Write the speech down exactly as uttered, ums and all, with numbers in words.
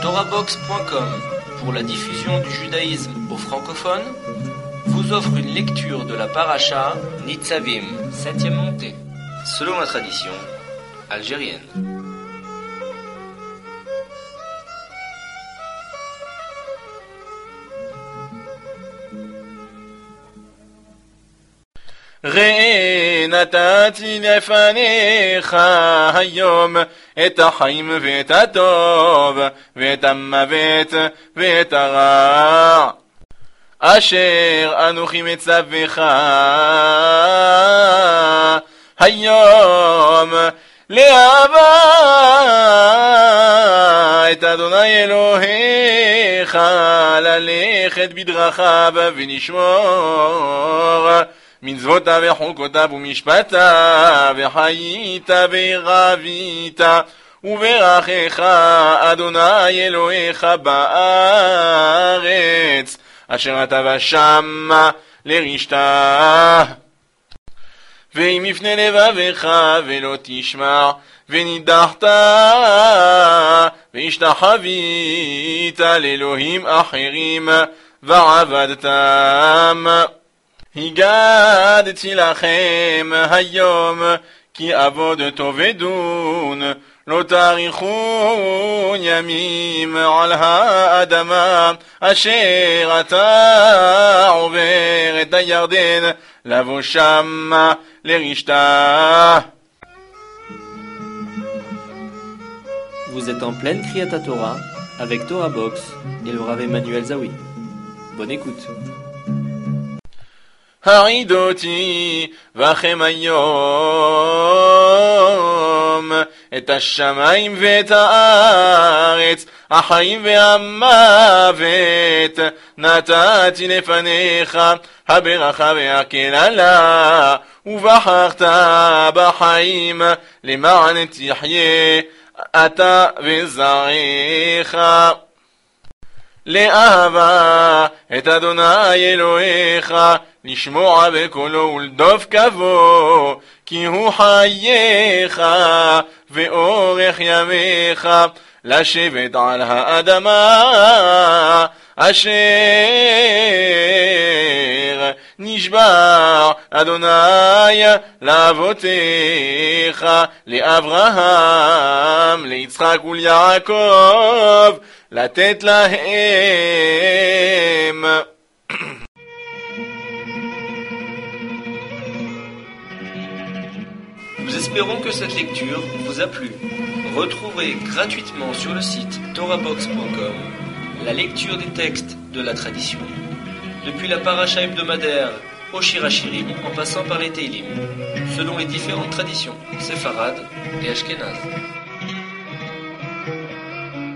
Torahbox point com, pour la diffusion du judaïsme aux francophones, vous offre une lecture de la paracha Nitzavim, septième montée, selon la tradition algérienne. ראה נתתי לפניך היום את החיים ואת הטוב ואת המוות ואת הרע אשר אנוכי מצווך היום לאהבה את אדוני אלוהיך ללכת בדרכיו ונשמור מצוותיו וחוקותיו ומשפטיו וחיית ורבית וברכך אדוני אלוהיך בארץ אשר אתה ושמה לרשתה ואם יפנה לבבך ולא תשמע ונידחת והשתחווית לאלוהים אחרים ועבדתם הגדתי לכם היום כי עבוד תאבדון לא תאריכון ימים על האדמה אשר אתה עובר את הירדן לבוא שמה לרשתה. Vous êtes en pleine Kriyat Torah avec Torahbox et le Rav Emmanuel Zawi. Bonne écoute. העידותי בכם היום את השמיים ואת הארץ החיים והמוות נתתי לפניך הברכה והקללה ובחרת בחיים למען תחיה אתה וזרעך לאהבה את אדוני אלוהיך לשמוע בקולו ולדוף קבו כי הוא חייך ואורך ימיך לשבת על האדמה אשר נשבע אדוני לאבותיך לאברהם ליצחק וליעקב לתת להם. Nous espérons que cette lecture vous a plu. Retrouvez gratuitement sur le site torahbox point com la lecture des textes de la tradition, depuis la paracha hebdomadaire au Shir Hashirim en passant par les Teilim, selon les différentes traditions séfarades et ashkénazes.